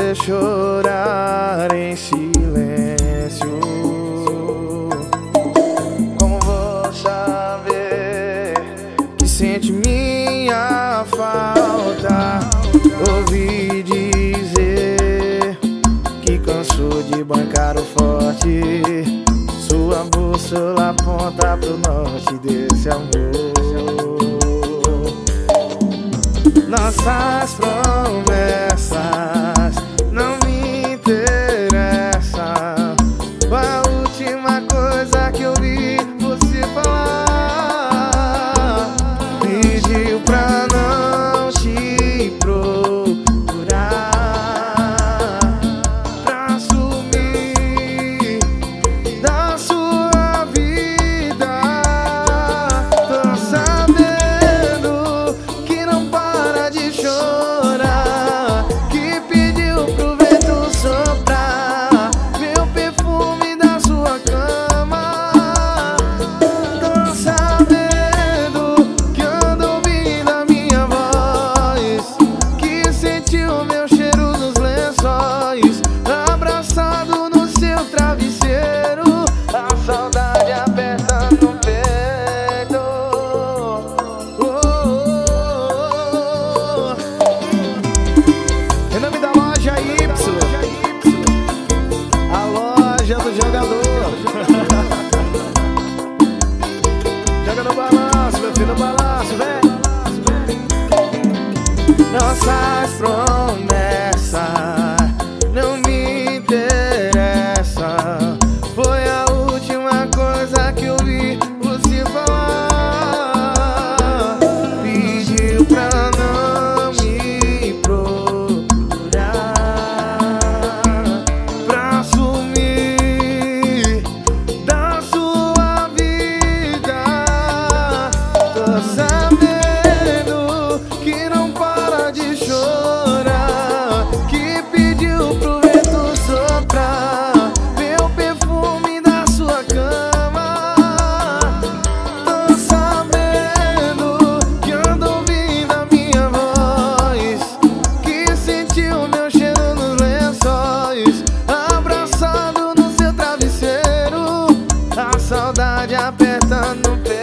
você chorar em silêncio? Como vou saber que sente minha falta? Ouvi dizer que cansou de bancar o forte. Sua bússola aponta pro norte desse amor. Nossas promessas não me interessam. Foi a última coisa que eu vi você falar. Pediu pra não te procurar, pra sumir da sua vida. Tô sabendo que não para de chorar, que pediu pro vento soprar meu perfume da sua cama. Tô sabendo que anda ouvindo a minha voz, que sentiu meu cheiro nos lençóis, abraçado no seu travesseiro, a saudade aperta no peito. Em nome da loja Y, a loja do jogador. Joga no balanço, meu filho, no balanço, vem. Nossas promessas não me interessam. Foi a última coisa que eu vi você falar. Pediu pra não me procurar, pra sumir da sua vida. Tô sabendo que não para de chorar, que pediu pro vento soprar meu perfume da sua cama. Tô sabendo que anda ouvindo a minha voz, que sentiu meu cheiro nos lençóis, abraçado no seu travesseiro, a saudade aperta no peito.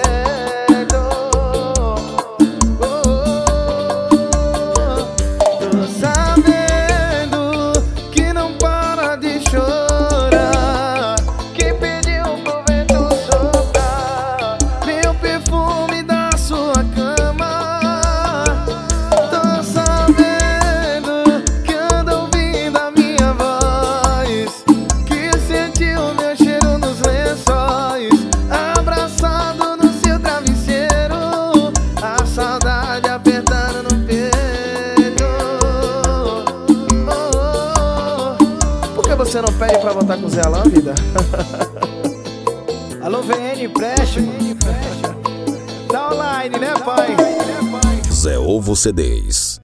Tô sabendo que não para de chorar, que pediu pro vento soprar meu perfume da sua cama. Tô sabendo que anda ouvindo a minha voz, que sentiu meu cheiro nos lençóis, abraçado no seu travesseiro, a saudade apertando no peito. Por que você não pede pra voltar com o Zé Alain, vida? Alô, VN, empréstimo. Tá online, né, pai? Zé Ovo CDs.